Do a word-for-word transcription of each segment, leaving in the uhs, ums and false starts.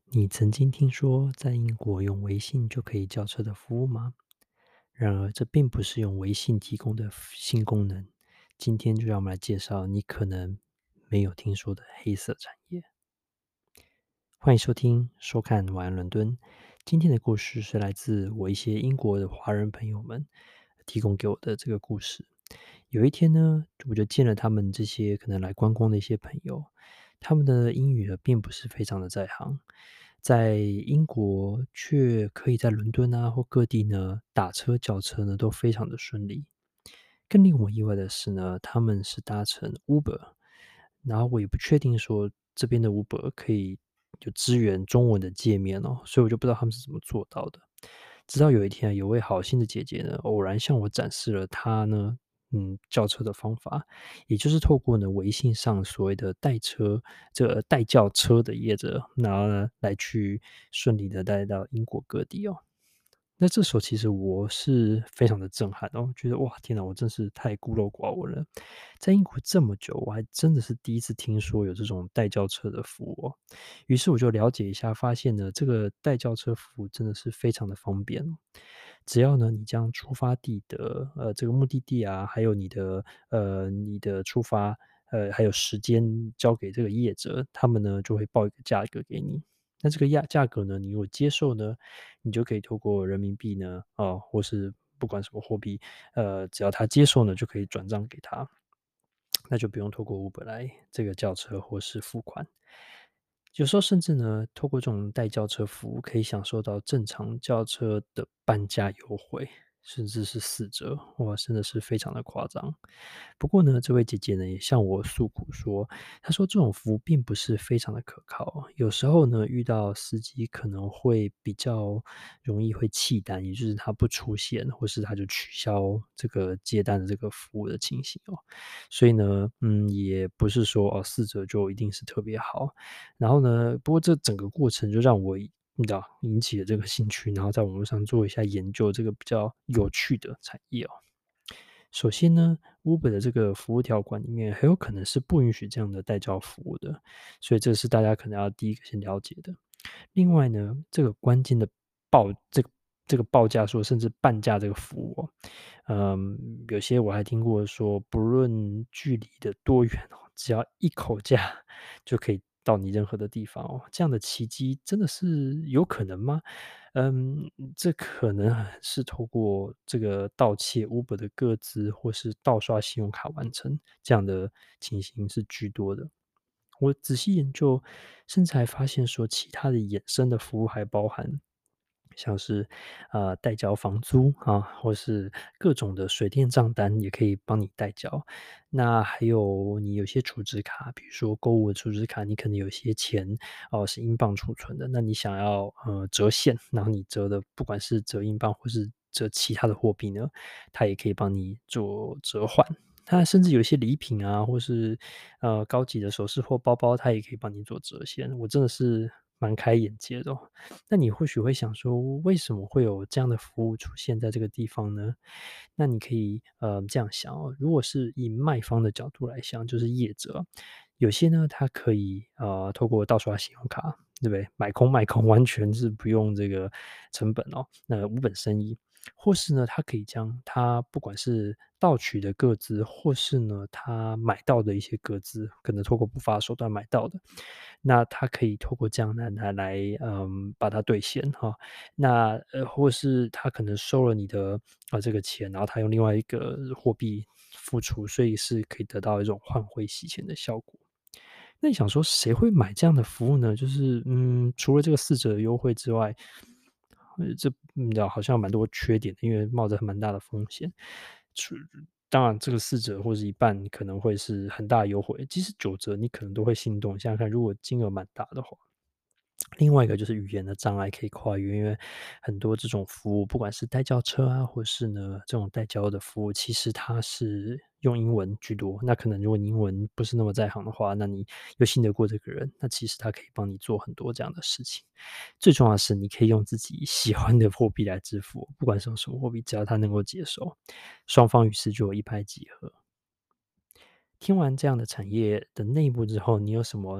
你曾经听说在英国用微信就可以叫车的服务吗？然而，这并不是用微信提供的新功能。今天就让我们来介绍你可能没有听说的黑色产业。欢迎收听、收看《晚安伦敦》。今天的故事是来自我一些英国的华人朋友们提供给我的这个故事。有一天呢，我就见了他们这些可能来观光的一些朋友，他们的英语呢并不是非常的在行，在英国却可以在伦敦啊或各地呢打车叫车呢都非常的顺利。更令我意外的是呢，他们是搭乘 Uber，然后我也不确定说这边的 Uber 可以就支援中文的界面哦，所以我就不知道他们是怎么做到的。直到有一天啊，有位好心的姐姐呢，偶然向我展示了她呢，嗯，叫车的方法，也就是透过呢微信上所谓的代车，这个代叫车的业者，然后呢来去顺利的带到英国各地哦。那这时候其实我是非常的震撼哦，觉得哇，天哪，我真是太孤陋寡闻了。在英国这么久，我还真的是第一次听说有这种代叫车的服务哦。于是我就了解一下，发现呢，这个代叫车服务真的是非常的方便哦。只要呢，你将出发地的呃这个目的地啊，还有你的呃你的出发呃还有时间交给这个业者，他们呢就会报一个价格给你。那这个价价格呢，你如果接受呢，你就可以透过人民币呢，啊，或是不管什么货币，呃，只要他接受呢，就可以转账给他，那就不用透过 Uber 来这个叫车或是付款。有时候甚至呢，透过这种代叫车服务，可以享受到正常叫车的半价优惠，甚至是四折，哇，真的是非常的夸张。不过呢，这位姐姐呢也向我诉苦说，她说这种服务并不是非常的可靠，有时候呢遇到司机可能会比较容易会弃单，也就是他不出现，或是他就取消这个接单的这个服务的情形哦。所以呢，嗯，也不是说哦四折就一定是特别好。然后呢，不过这整个过程就让我你知道引起了这个兴趣，然后在网络上做一下研究，这个比较有趣的产业哦。首先呢，Uber 的这个服务条款里面很有可能是不允许这样的代叫服务的，所以这是大家可能要第一个先了解的。另外呢，这个关键的报这个这个报价说甚至半价这个服务哦，嗯，有些我还听过说，不论距离的多远哦，只要一口价就可以到你任何的地方哦，这样的奇迹真的是有可能吗？嗯，这可能是透过这个盗窃 Uber 的个资，或是盗刷信用卡完成，这样的情形是居多的。我仔细研究，甚至还发现说，其他的衍生的服务还包含像是呃代缴房租啊，或是各种的水电账单也可以帮你代缴。那还有你有些储值卡，比如说购物的储值卡，你可能有些钱哦是英镑储存的，那你想要呃折现，然后你折的不管是折英镑或是折其他的货币呢，它也可以帮你做折换。它甚至有一些礼品啊，或是呃高级的首饰或包包，它也可以帮你做折现。我真的是蛮开眼界的哦。那你或许会想说，为什么会有这样的服务出现在这个地方呢？那你可以呃这样想哦，如果是以卖方的角度来想，就是业者，有些呢，它可以呃透过盗刷信用卡，对不对？买空卖空，完全是不用这个成本哦，那无本生意。或是呢，他可以将他不管是盗取的个资，或是呢他买到的一些个资，可能透过不法手段买到的，那他可以透过这样来来来，嗯，把它兑现哈。那呃，或是他可能收了你的啊这个钱，然后他用另外一个货币付出，所以是可以得到一种换汇洗钱的效果。那你想说谁会买这样的服务呢？就是，嗯，除了这个四折优惠之外，呃，这你知道好像有蛮多缺点的，因为冒着蛮大的风险。除当然这个四折或是一半可能会是很大的优惠，即使九折你可能都会心动。想想看，如果金额蛮大的话。另外一个就是语言的障碍可以跨越，因为很多这种服务，不管是代叫车啊，或是呢这种代交的服务，其实它是用英文居多。那可能如果你英文不是那么在行的话，那你又信得过这个人，那其实他可以帮你做很多这样的事情。最重要的是，你可以用自己喜欢的货币来支付，不管是用什么货币，只要他能够接受，双方于是就有一拍即合。听完这样的产业的内部之后，你有什么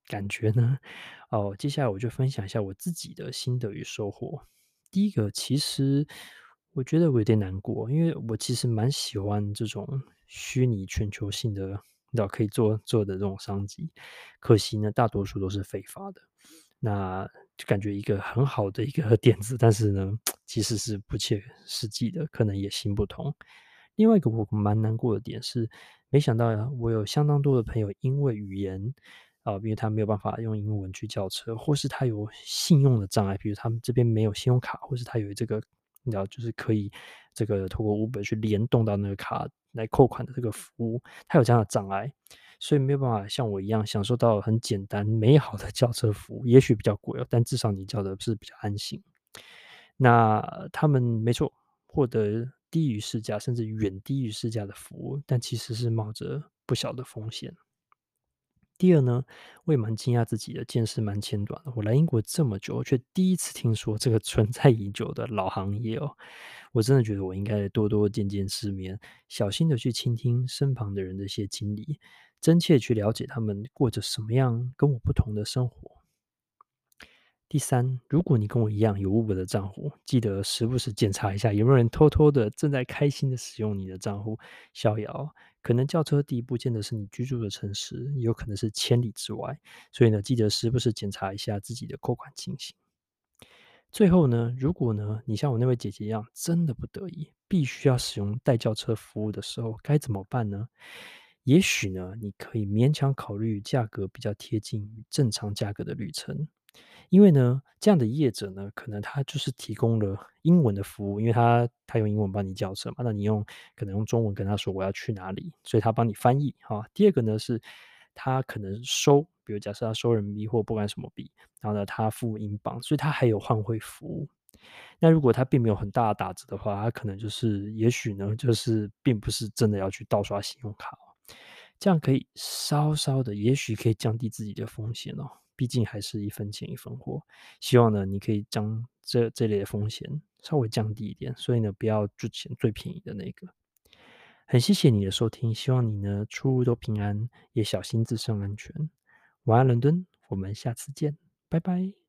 感觉呢？哦，接下来我就分享一下我自己的心得与收获。第一个，其实我觉得我有点难过，因为我其实蛮喜欢这种虚拟全球性的，你知道可以做做的这种商机，可惜呢，大多数都是非法的。那就感觉一个很好的一个点子，但是呢，其实是不切实际的，可能也行不通。另外一个我蛮难过的点是，没想到呀，我有相当多的朋友因为语言啊，因为他没有办法用英文去叫车，或是他有信用的障碍，比如他们这边没有信用卡，或是他有这个你知道，就是可以这个透过 Uber 去联动到那个卡来扣款的这个服务，他有这样的障碍，所以没有办法像我一样享受到很简单美好的叫车服务。也许比较贵哦，但至少你叫的是比较安心。那他们没错，获得低于市价甚至远低于市价的服务，但其实是冒着不小的风险。第二呢，我也蛮惊讶自己的见识蛮浅短的。我来英国这么久，却第一次听说这个存在已久的老行业哦。我真的觉得我应该多多见见世面，小心的去倾听身旁的人的一些经历，真切去了解他们过着什么样跟我不同的生活。第三，如果你跟我一样有 Uber 的账户，记得时不时检查一下有没有人偷偷的正在开心的使用你的账户逍遥。可能叫车地不见得是你居住的城市，也有可能是千里之外。所以呢，记得时不时检查一下自己的扣款情形。最后呢，如果呢你像我那位姐姐一样，真的不得已必须要使用代叫车服务的时候，该怎么办呢？也许呢，你可以勉强考虑价格比较贴近于正常价格的旅程。因为呢，这样的业者呢，可能他就是提供了英文的服务，因为他他用英文帮你叫车嘛，那你用可能用中文跟他说我要去哪里，所以他帮你翻译哈。第二个呢是，他可能收，比如假设他收人民币或不管什么币，然后呢他付英镑，所以他还有换汇服务。那如果他并没有很大的打折的话，他可能就是也许呢，就是并不是真的要去盗刷信用卡哦，这样可以稍稍的，也许可以降低自己的风险哦。毕竟还是一分钱一分货，希望呢你可以将这这类的风险稍微降低一点，所以呢不要之前最便宜的那个。很谢谢你的收听，希望你呢出入都平安，也小心自身安全。晚安，伦敦，我们下次见，拜拜。